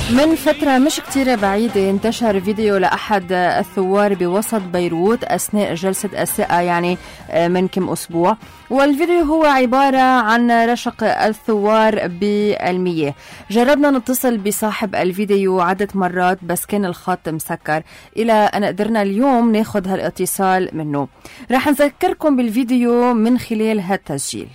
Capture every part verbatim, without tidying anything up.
من فترة مش كتير بعيدة انتشر فيديو لأحد الثوار بوسط بيروت أثناء جلسة الثقة يعني من كم أسبوع، والفيديو هو عبارة عن رشق الثوار بالمياه. جربنا نتصل بصاحب الفيديو عدة مرات بس كان الخط مسكر، إلى أن قدرنا اليوم ناخد هالاتصال منه. رح نذكركم بالفيديو من خلال هالتسجيل.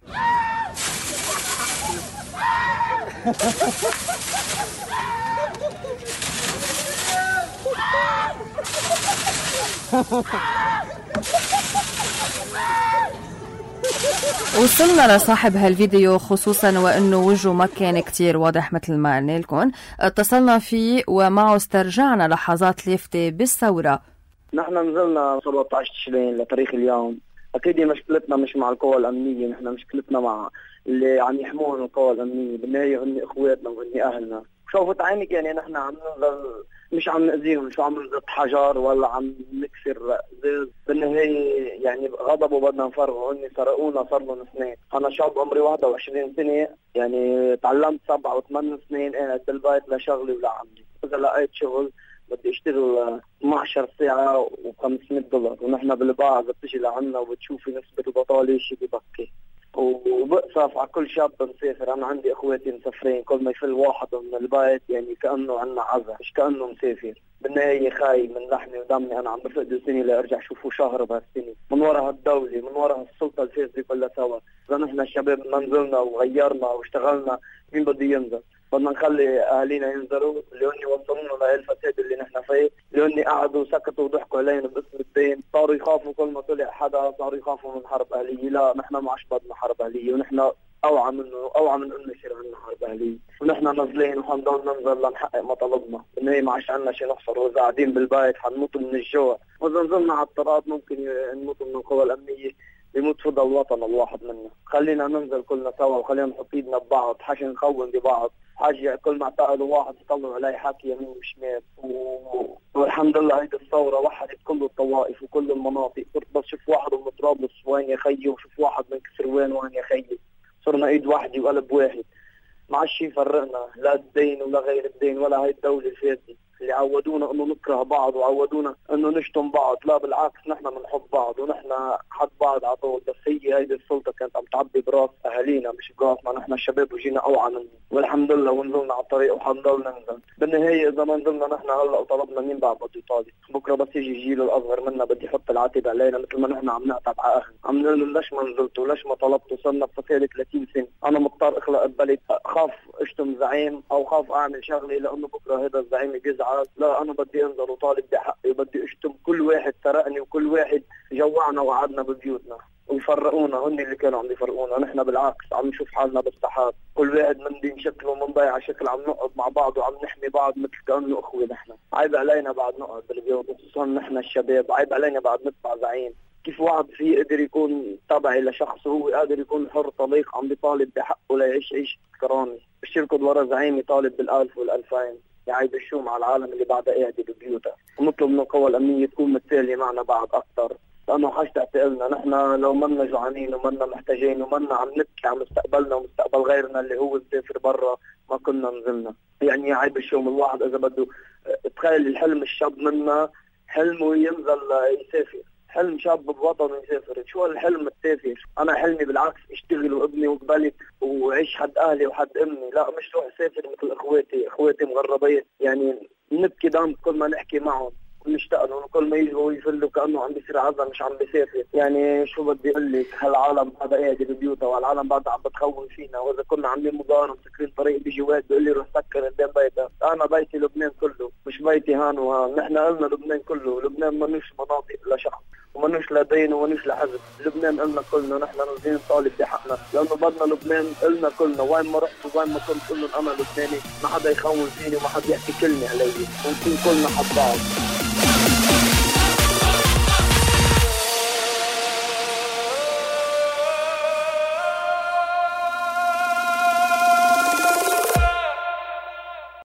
وصلنا لصاحب هالفيديو خصوصا وانه وجهه ما كان كتير واضح مثل ما قلنا لكم. اتصلنا فيه ومعه استرجعنا لحظات لافتة بالثورة. نحن نزلنا سبعة عشر تشرين لتاريخ اليوم. اكيد مشكلتنا مش مع القوى الامنية، نحن مشكلتنا مع اللي عم يحمون القوى الامنية، بالنهاية هن اخواتنا وهن اهلنا. شوفت عينك يعني نحن عم ننزل مش عم نأذيهم، شو عم نزت حجر ولا عم نكسر زيز، بالنهاية يعني غضبوا بدنا نفرغوا. هن سرقونا صار لهم سنين. أنا شاب عمري واحد وعشرين سنة، يعني تعلمت سبعة وثمان سنين قاعد بالبيت لشغلي ولعملي. إذا لقيت شغل بدي اشتغل اثني عشر ساعة وخمسمية دولار، ونحن بالباعة إذا بتجي لعنا وبتشوفي نسبة البطالة شي ببكي. وبقصف على كل شاب مسافر. انا عندي اخواتي مسافرين، كل ما يفل واحد من البيت يعني كانه عنا عزا، مش كانه مسافر. بالنهايه خاي من لحمي ودمي، انا عم بفقد سنه لارجع شوفه شهر بهالسنه من ورا هالدوله، من ورا هالسلطه الفاسده كلها سوا. اذا نحن الشباب ما نزلنا وغيرنا واشتغلنا، مين بده ينزل؟ بدنا نخلي اهالينا ينزلوا اللي هن وصلونا لهالفساد اللي نحن فيه، اللي هن قعدوا سكتوا وضحكوا علينا باسم الدين، صاروا يخافوا كل ما طلع حدا، صاروا يخافوا من حرب اهليه. لا، نحن ما عادش بدنا حرب اهليه، ونحن اوعى منه اوعى من انه يصير عندنا حرب اهليه، ونحن نازلين وحنضل ننزل لنحقق مطالبنا. بالنهايه ما عادش عندنا شيء نخسر، واذا قاعدين بالبيت حنموت من الجوع، واذا نزلنا على الطرقات ممكن نموت من القوى الامنيه، يموت فدا الوطن الواحد منا. خلينا ننزل كلنا سوا وخلينا نحط ايدنا ببعض، حاجه نخون ببعض، حاجه كل ما اعتقدوا واحد يطلعوا عليه حكي يمين وشمال. و... والحمد لله هيدي الثوره وحدت كل الطوائف وكل المناطق. صرت بس شوف واحد من طرابلس وين يا خيي، وشوف واحد من كسروان وين يا خيي، صرنا ايد واحده وقلب واحد. ما عادش يفرقنا لا الدين ولا غير الدين ولا هاي الدوله الفاسده اللي عودونا انه نكره بعض وعودونا انه نشتم بعض. لا بالعكس، نحن بنحب بعض ونحن حد بعض على طول. بس هي هيدي السلطه كانت عم تعبي براس اهالينا مش براسنا نحن الشباب، وجينا اوعى منه والحمد لله، ونزلنا على الطريق وحنضل ننزل. بالنهايه اذا ما نزلنا نحن هلا وطلبنا، مين بعد بده يطالب؟ بكره بس يجي الجيل الاصغر منا بده يحط العتب علينا مثل ما نحن عم نقطع على اهل، عم نقول لهم ليش ما نزلتوا، ليش ما طلبتوا؟ صرنا بفساد ثلاثين سنه، انا مضطر اخلق ببلد، خاف اشتم زعيم او خاف اعمل شغله لانه بكره هذا الزعيم بيزعل. لا، انا بدي انزل وطالب بحقي، وبدي اشتم كل واحد سرقني وكل واحد جوعنا وقعدنا ببيوتنا ويفرقونا. هن اللي كانوا عم يفرقونا، نحن بالعكس عم نشوف حالنا بالسحاب، كل واحد من دين شكله ومن ضيع شكل، عم نقعد مع بعض وعم نحمي بعض مثل كانه اخوه. نحن عيب علينا بعد نقعد بالبيوت، خصوصا نحن الشباب، عيب علينا بعد نتبع زعيم. كيف واحد فيه قدر يكون تبعي لشخص وهو قادر يكون حر طليق عم بيطالب بحقه ليعيش عيش كرامي، مش يركض ورا زعيم يطالب بالالف والالفين، يعيب الشوم على العالم اللي بعدها قاعده ببيوتها. ونطلب من القوى الامنيه تكون متساليه معنا بعد اكثر، لانه حاجه تعتقلنا. نحن لو منا جوعانين ومنا محتاجين ومنا عم نبكي على مستقبلنا ومستقبل غيرنا اللي هو مسافر برا، ما كنا نزلنا. يعني يعيب الشوم الواحد اذا بده. تخيل الحلم الشاب منا حلمه ينزل يسافر، حلم شاب بوطنه يسافر. شو الحلم التافه؟ انا حلمي بالعكس اشتغل وابني وقبلي وعيش حد اهلي وحد امي، لا مش روح اسافر مثل اخواتي. اخواتي مغربين، يعني نبكي دم كل ما نحكي معهم ونشتاق لهم، وكل ما يجوا يفلوا كانه عم بيصير عزا مش عم بيسافر. يعني شو بدي اقول لك، هالعالم بعدها قاعده ببيوتها والعالم بعدها عم بتخون فينا. واذا كنا عاملين مظاهره مسكرين طريق بيجي واحد بيقول لي روح سكر قدام بيتك. انا بيتي لبنان كله، مش بيتي هان وهان. نحن قلنا لبنان كله، لبنان منوش مناطق لشخص ومنوش لدين ومنوش لحزب. لبنان قلنا كلنا، نحن نازلين نطالب بحقنا لانه بدنا لبنان. قلنا كلنا وين ما رحت وين ما كنت قول لهم انا لبناني، ما حدا يخون فيني وما حدا يحكي كلمه علي، ونكون كلنا حد بعض.